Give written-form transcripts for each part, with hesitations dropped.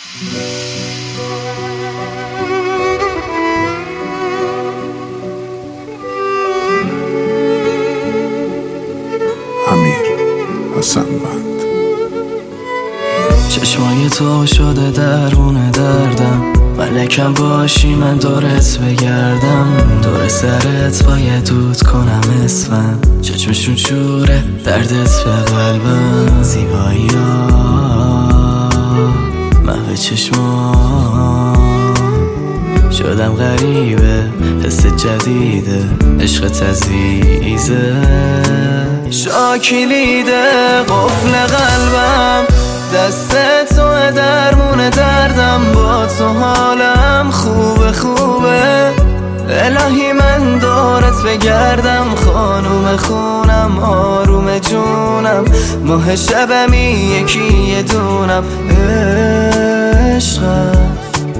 حسن‌وند. چشمای تو شده درمون دردم، ملکم باشی من دورت بگردم، دور سرت باید دود کنم اسمم، چشمشون شوره دردت به قلبم، زیبایی ها محو چشمام، شدم غریبه حس جدیده عشقت عزیزه، شاکلیده قفل قلبم، دست تو درمون دردم، با تو حالم خوبه خوبه، الهی من دورت بگردم، خانوم خونم آروم جونم، ماه شبمی یکی یه دونم، عشقم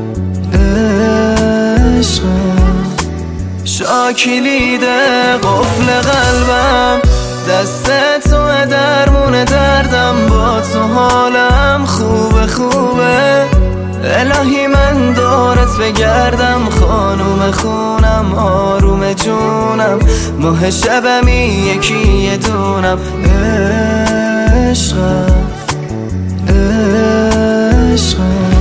عشقم، شاکلیده قفل قلبم، دست تو درمون دردم، با تو حالم خوبه خوبه، الهی من دورت بگردم، خانوم خونم آروم جونم، ماه شبمی یکی یه دونم، عشقم عشقم.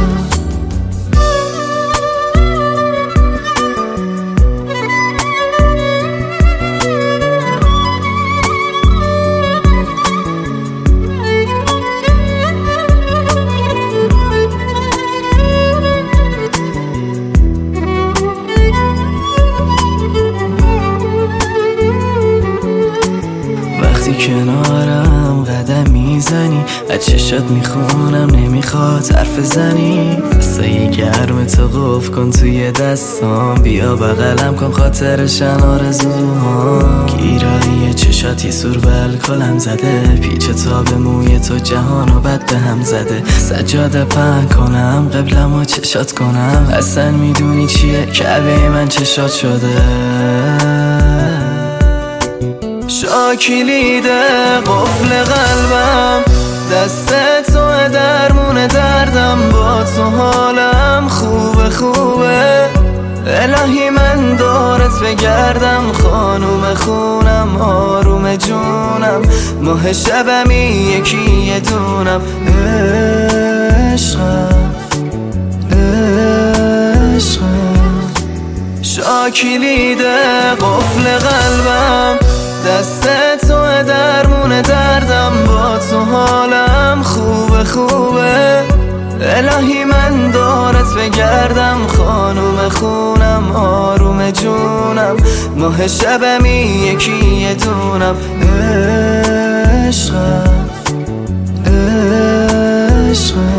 کنارم قدم میزنی، از چشات میخونم نمیخواد حرف زنی، دستای گرم تو قف کن توی دستام، بیا بغلم کن خاطرشن آرزوهام، گیرایی چشات یه سور بالکلم زده، پیچ تا به موی تو جهانو بد به هم زده، سجاده پهن کنم قبلم و چشات کنم، اصلا میدونی چیه کعبه من چشات شده، شاکلیده قفل قلبم، دست تو درمون دردم، با تو حالم خوبه خوبه، الهی من دورت بگردم، خانوم خونم آروم جونم، ماه شبمی یکی یه دونم، عشقم عشقم، شاکلیده قفل قلبم، دست تو درمون دردم، با تو حالم خوبه خوبه، الهی من دورت بگردم، خانوم خونم آروم جونم، ماه شبمی یکی یه دونم، عشقم عشقم.